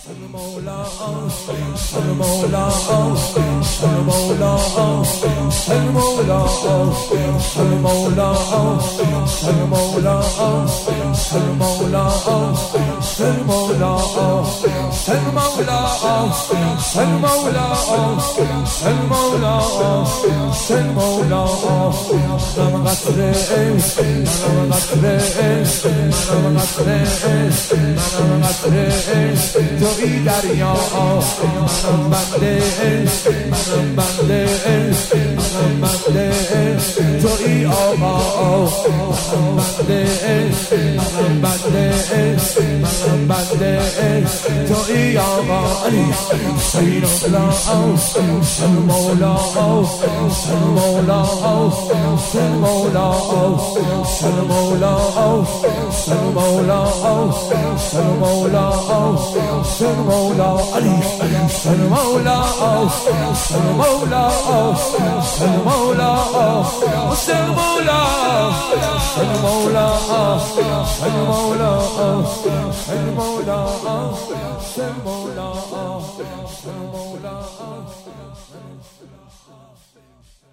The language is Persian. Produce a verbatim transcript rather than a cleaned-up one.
المولى المولى المولى المولى المولى المولى المولى المولى المولى المولى المولى المولى من غفره من غفره من غفره من غفره توی دریا منم بنده منم بنده منم بنده توی آقا منم بنده منم بنده منم بنده توی آقا علی حسین الله المولا المولا المولا المولا المولا المولا المولى علي المولى المولى المولى المولى المولى المولى المولى المولى المولى